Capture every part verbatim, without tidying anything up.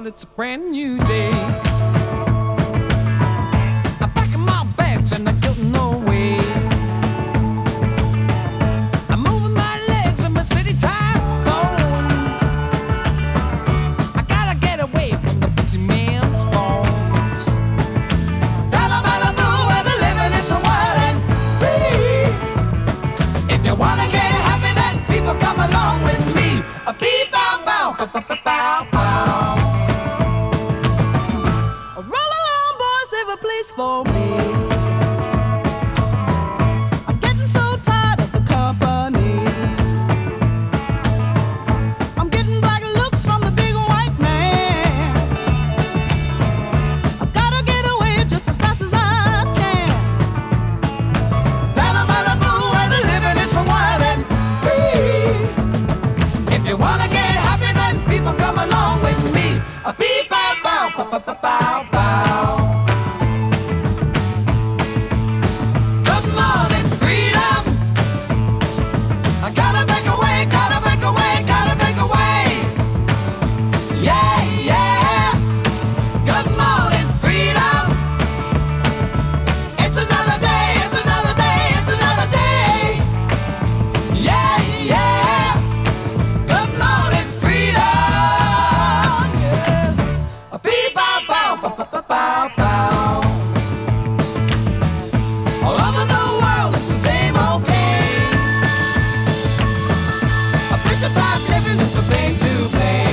world, it's a brand new day. I'm packing my bags and I'm getting away. I'm moving my legs and my city tight bones. I gotta get away from the busy man's phones. Down in Malibu where the living is so wild and free. If you wanna get happy, then people come along with me. A beep bow bow bow bow bow bow. Roll along, boys, save a place for me. I'm getting so tired of the company. I'm getting black looks from the big white man. I've gotta get away just as fast as I can. Down in Malibu where the living is so wild and free. If you wanna get happy, then people come along with me. A beep bow bow bow bow bow bow. Good morning, freedom. I gotta break away, gotta break away, gotta break away. Yeah, yeah. Good morning, freedom. It's another day, it's another day, it's another day. Yeah, yeah. Good morning, freedom. Yeah. A beep bow bow bow bow bow bow bow. All over the world, it's the same old game. A picture time living is the thing to play.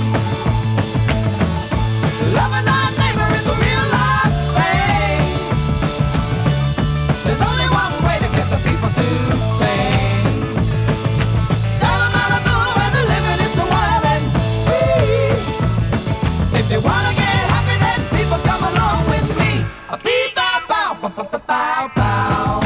Loving our neighbor is a real life thing. There's only one way to get the people to sing. Down in Malibu where the living is so wild and free. If you wanna get happy, then people come along with me. A beep bow bow bow bow bow bow.